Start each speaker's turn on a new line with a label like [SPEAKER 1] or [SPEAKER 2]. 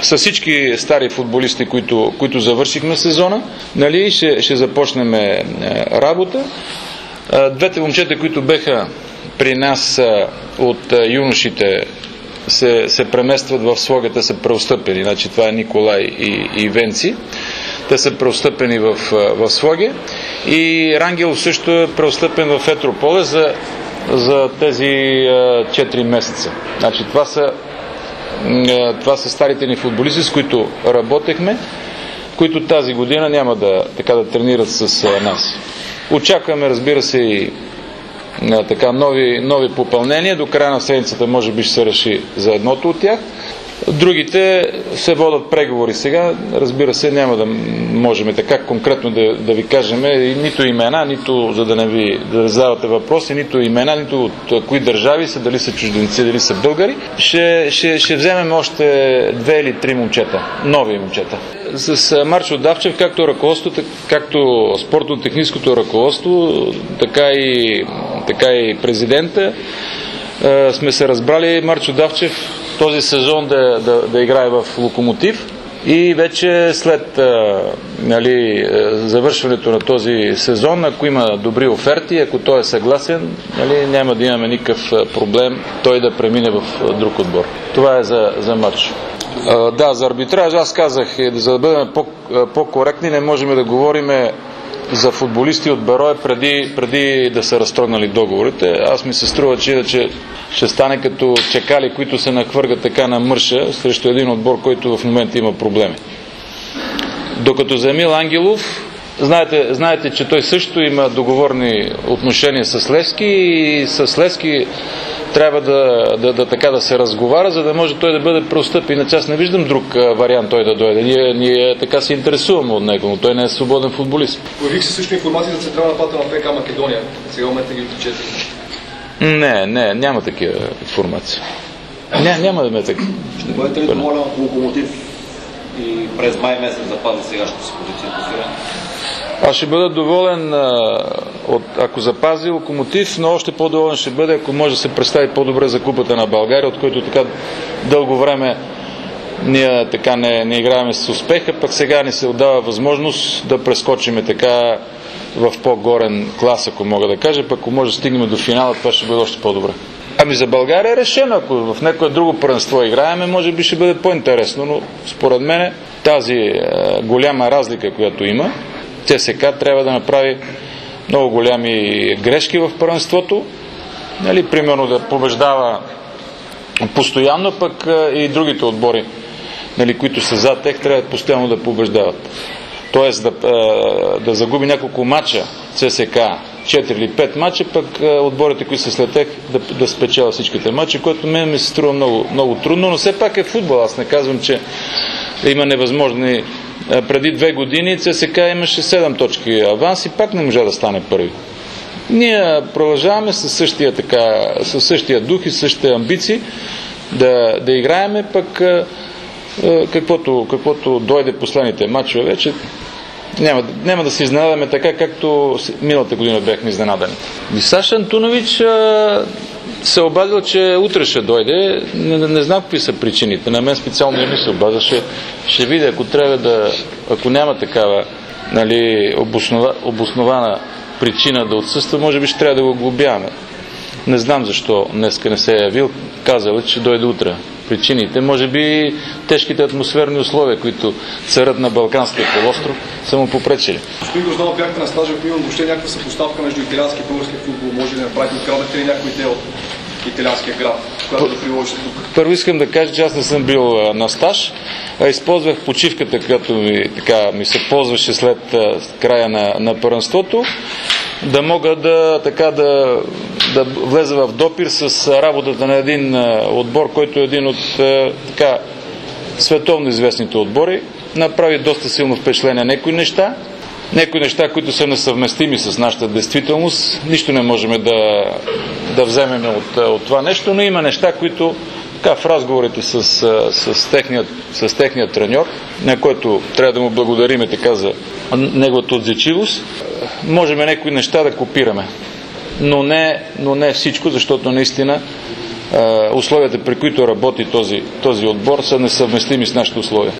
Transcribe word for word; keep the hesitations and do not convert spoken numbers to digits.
[SPEAKER 1] с всички стари футболисти, които, които завършихме сезона, нали, ще, ще започнем работа. Двете момчета, които беха при нас от юношите, се, се преместват в Слогата, са преотстъпени. Значи, това е Николай и, и Венци. Те са преотстъпени в, в Своге. И Рангелов също е преотстъпен в Етрополе за, за тези четири месеца. Значи, това са, това са старите ни футболисти, с които работехме, които тази година няма да, така, да тренират с нас. Очакваме, разбира се, и така, нови, нови попълнения. До края на седмицата може би ще се реши за едното от тях. Другите се водят преговори сега. Разбира се, няма да можем така конкретно да, да ви кажем нито имена, нито за да не ви да задавате въпроси, нито имена, нито от кои държави са, дали са чужденци, дали са българи. Ще, ще, ще вземем още две или три момчета, нови момчета. С Марчо Давчев, както ръководството, както спортно-техническото ръководство, така и, така и президента, сме се разбрали Марчо Давчев този сезон да, да, да играе в Локомотив и вече след нали, завършването на този сезон, ако има добри оферти, ако той е съгласен, нали, няма да имаме никакъв проблем той да премине в друг отбор. Това е за, за Марчо. Да, за арбитраж аз казах, за да бъдем по, по-коректни, не можем да говорим за футболисти от Берое преди, преди да са разтрогнали договорите. Аз ми се струва, че иначе ще стане като чекали, които се нахвъргат така на мърша срещу един отбор, който в момента има проблеми. Докато за Емил Ангелов, знаете, знаете, че той също има договорни отношения с Левски и с Левски трябва да, да, да, така да се разговаря, за да може той да бъде преотстъпен. Иначе аз не виждам друг вариант той да дойде. Ние, ние така се интересуваме от него, но той не е свободен футболист.
[SPEAKER 2] Появих се също информация за централна нападател на ФК Македония. Сега момента ги отличете.
[SPEAKER 1] Не, не, няма такива информации. Ня, няма да ме така.
[SPEAKER 3] Ще бъдете ли доволен от Локомотив и през май месец запази сегашната си позиция по сирен?
[SPEAKER 1] Аз ще бъда доволен, от, ако запази Локомотив, но още по-доволен ще бъде, ако може да се представи по-добре за Купата на България, от който така дълго време ние така не, не играем с успеха, пък сега ни се отдава възможност да прескочиме така в по-горен клас, ако мога да кажа, пък ако може да стигнем до финала, това ще бъде още по-добре. Ами за България е решено, ако в някое друго първенство играеме, може би ще бъде по-интересно, но според мен тази е, голяма разлика, която има, ЦСКА трябва да направи много голями грешки в първенството, нали, примерно да побеждава постоянно, пък и другите отбори, нали, които са зад тях, трябва постоянно да побеждават. Тоест да, да загуби няколко мача ЦСКА, четири или пет мача, пък отборите, които са след тях, да, да спечелят всичките мачи, което мен ми се струва много, много трудно, но все пак е футбол. Аз не казвам, че има невъзможни. Преди две години ЦСКА имаше седем точки аванс и пак не можа да стане първи. Ние продължаваме със същия, така, със същия дух и същите амбиции да, да играеме, пък каквото, каквото дойде последните матчове вече, няма, няма да се изненадаме така, както миналата година бяхме изненадани. И Саша Антунович а, се обадил, че утре ще дойде. Не, не знам какви са причините. На мен специално не ми се обадил. Ще, ще видя, ако трябва да, ако няма такава, нали, обоснова, обоснована причина да отсъства, може би ще трябва да го глобяваме. Не знам защо днеска не се е явил. Казал е, че дойде утре. Причините, може би тежките атмосферни условия, които царят на Балканския полуостров, са му попречили.
[SPEAKER 2] Господин Грозданов, бяхте на стажа, ако имам въобще някаква съпоставка между италиански и български футбол, може да направите, откраднахте ли някои идеи от италианския град, която да приложите тук?
[SPEAKER 1] Първо искам да кажа, че аз не съм бил а, на стаж, а използвах почивката, която ми, така, ми се ползваше след а, края на, на първенството, да мога да, така, да, да влеза в допир с работата на един а, отбор, който е един от а, така, световно известните отбори. Направи доста силно впечатление някои неща, някои неща, които са несъвместими с нашата действителност. Нищо не можем да, да вземем от, от това нещо, но има неща, които така, в разговорите с, с, техният, с техният треньор, на който трябва да му благодариме така за неговата отзичивост, можем някои неща да копираме. Но не, но не всичко, защото наистина условията, при които работи този, този отбор, са несъвместими с нашите условия.